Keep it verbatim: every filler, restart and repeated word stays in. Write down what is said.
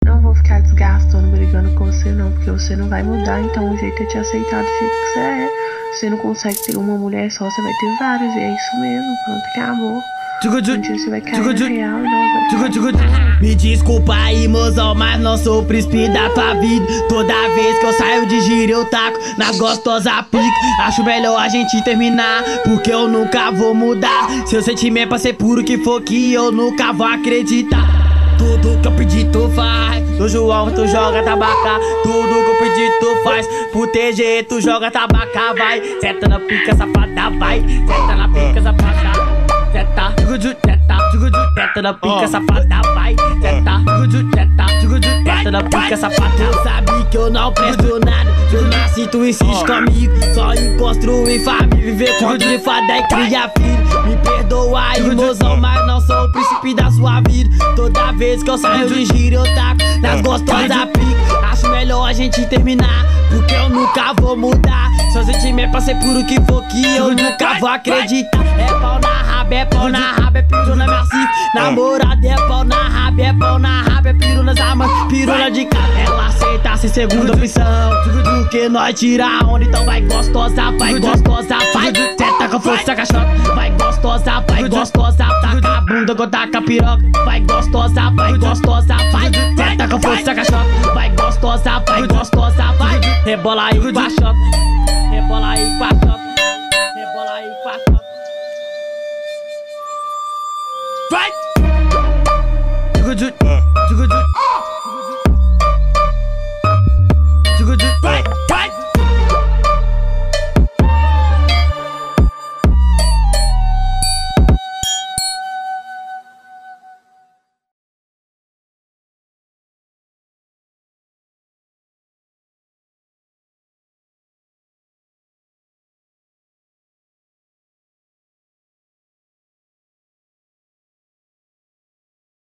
Não vou ficar desgastando, brigando com você não, porque você não vai mudar, então o jeito é te aceitar do jeito que você é. Você não consegue ter uma mulher só, você vai ter várias, e é isso mesmo, pronto, acabou. Um dia você vai cair na real e nós vai ficar... Me desculpa aí, mozão, mas não sou o príncipe da tua vida. Toda vez que eu saio de giro eu taco nas gostosas pica. Acho melhor a gente terminar, porque eu nunca vou mudar. Seu sentimento pra ser puro que for que eu nunca vou acreditar. Tudo que eu pedi tu faz, do João tu joga tabaca. Tudo que eu pedi tu faz, pro T G tu joga tabaca. Vai, senta na pica safada, vai, senta na pica safada. Senta, senta, senta na pica safada, vai, senta, senta, senta na pica safada. Tu sabe que eu não presto nada, eu nasci, tu insiste comigo. Só em construir família, viver com de fada e criar filho. Me perdoa aí, mozão, mas não sou o príncipe da sua vida. Toda vez que eu saio de giro eu taco nas gostosas pica. Acho melhor a gente terminar, porque eu nunca vou mudar. Seu sentimento pra ser puro que for que eu nunca vou acreditar. É pau na raba, é pau na raba, é piru na minha cif. Namorada é pau na raba, é pau na raba, é piru nas armas, pirona de cara. Ela aceita sem segunda opção, do que nós tira a onda. Então vai gostosa, vai gostosa, vai. Senta com força, cachorro. Vai gostosa, vai gostosa, taca a bunda, go taca a piroca. Vai gostosa, vai gostosa, vai. Senta com força, cachorro. Vai gostosa, vai gostosa, vai. Rebola aí com a chota, rebola aí com a chota, rebola aí com a chota. Vai!